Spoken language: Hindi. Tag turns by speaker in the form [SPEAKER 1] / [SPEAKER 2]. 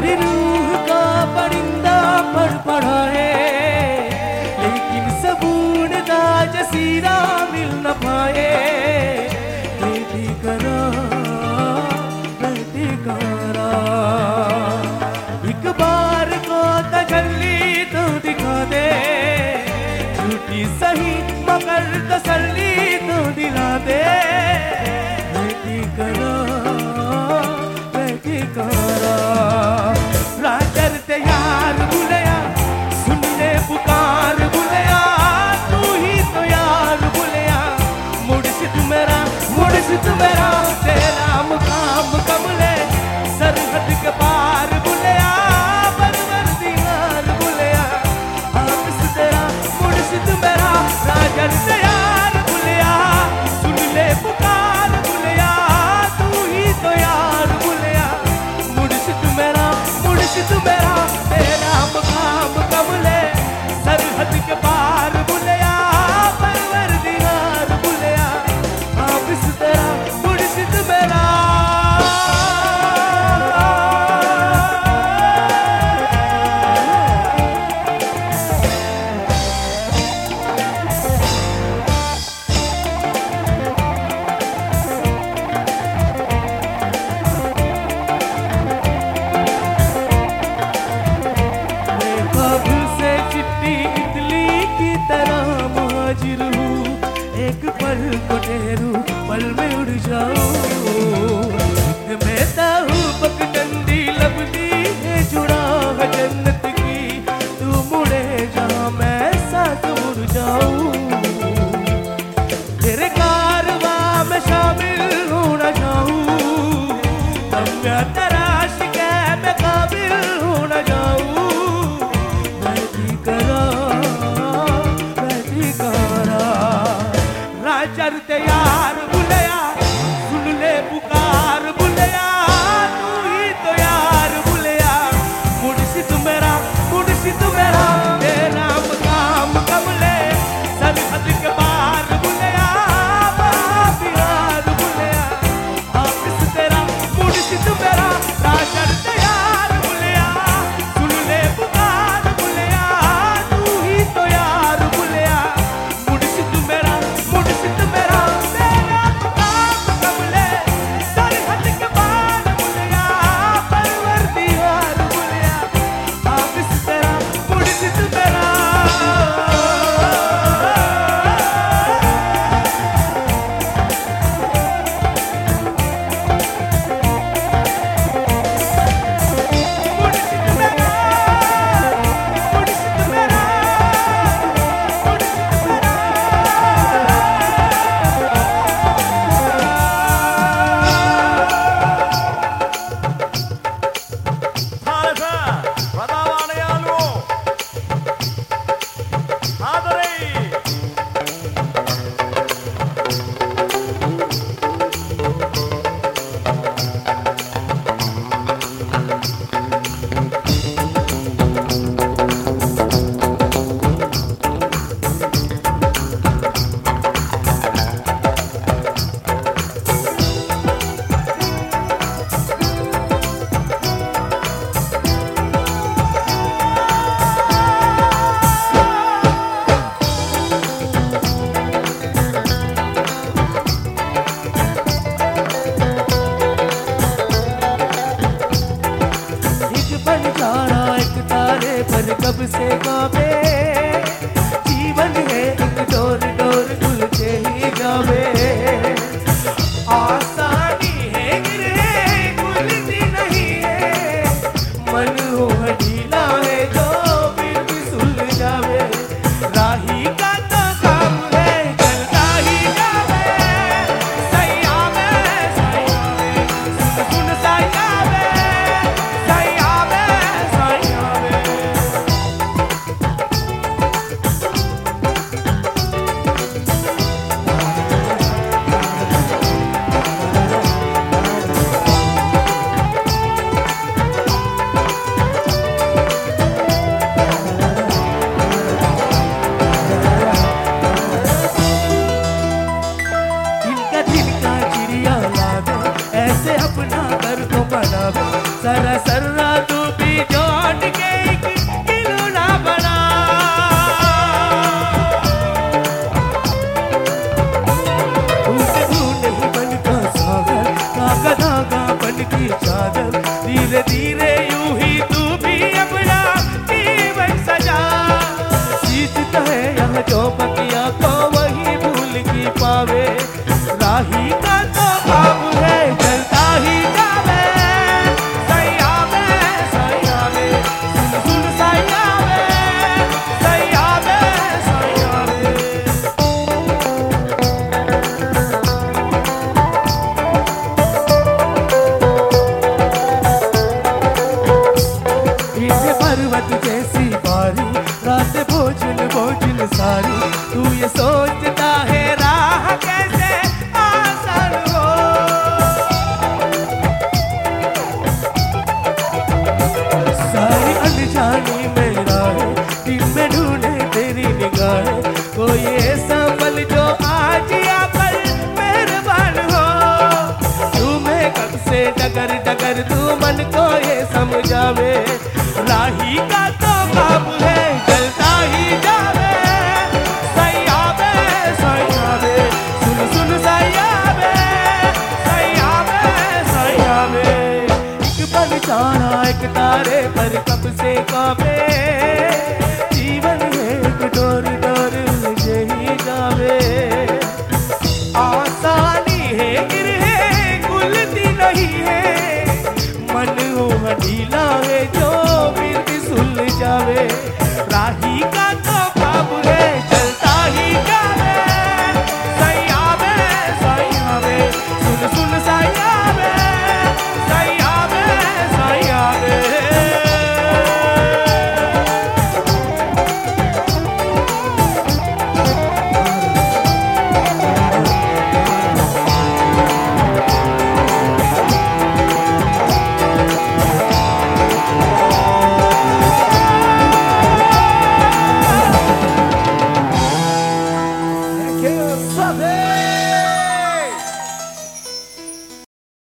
[SPEAKER 1] मेरी रूह का परिंदा पढ़ा है, लेकिन सबून दा जसीरा मिल न पाए। बेटी करा एक बार को तजल्ली तो दिखा दे, झूठी सही मगर तसल्ली तो दिला दे। बेटी करा राजर ते यार बुलया, सुन ले पुकार बुलया, तू ही तो यार बुलया। मुर्शिद मेरा तेरा मुकाम कमले, सरहद के पार बुलया, परवरदिगार बुलया। हाफिज तेरा मुर्शिद मेरा, राजर ते यार बुलया, सुन ले पुकार बुलया, तू ही तो यार बुलया। मुर्शिद मेरा तेरा मुकाम कमले, सरहद के पार बुलया, परवरदिगार बुलया। हाफिज तेरा मुर्शिद मेरा। एक पल को ठहरू, पल में उड़ जाऊं। मैं ताहू पगडंडी लबदी है, जुड़ा है जन्नत की, तू मुड़े जा मैं साथ मुड़ जाऊं। तेरे कारवां में शामिल हो न जाऊं, तब तराश के मैं काबिल हो न जाऊं। बैठी करा राजर ते यार बुलया, सुन ले पुकार बुलया, तू ही तो यार बुलया। मुर्शिद मेरा तेरा मुकाम कमले, सरहद के पार बुलया, बिहार बुलया। हाफिज तेरा मुर्शिद मेरा, राजर ते यार बुलया, सुन ले पुकार बुलया, तू ही तो यार बुलया। मुर्शिद मेरा तेरा मुकाम कमले, सरहद के पार बुलया, परवरदिगार बुलया। हाफिज तेरा मुर्शिद मेरा। पर कब से कांपे जीवन है, एक डोर डोर खुलते ही जावे। आसानी है गिरे खुलती नहीं है, मन हो ढीला है जो फिर भी सुल जावे। राही का तो काम है चलता ही जावे, सैया में सुन सैया में, सैया में सैया में। ऐसे अपना कर तो बना, सरा सर्रा तो धीरे धीरे यूं ही तू भी अपना जीवन सजा। सीखता है यहाँ जो बकिया को वही भूल की पावे। राही का तो काम है चलता ही जावे। सैया में सुन सुन सैया में सैया में। इसे पर्वत जैसी बारी रात भोजन भोजन सारी। तू ये सोचता है राह कैसे आसान हो। सारी अनजानी में राहें दिन में ढूंढे तेरी निगाहें। कोई ऐसा पल जो आज या कल मेहरबान हो। तुम्हें कब से डगर डगर तू मन को ये समझावे। राही का तो काम है चलता ही जावे। सैया में सुन सुन सैया में। एक पल जाना एक तारे पर कब से काबे। जीवन है एक डोर डोर लगे ही जावे। आसानी है गिरे गुलती नहीं है। मन हो ढीला है जो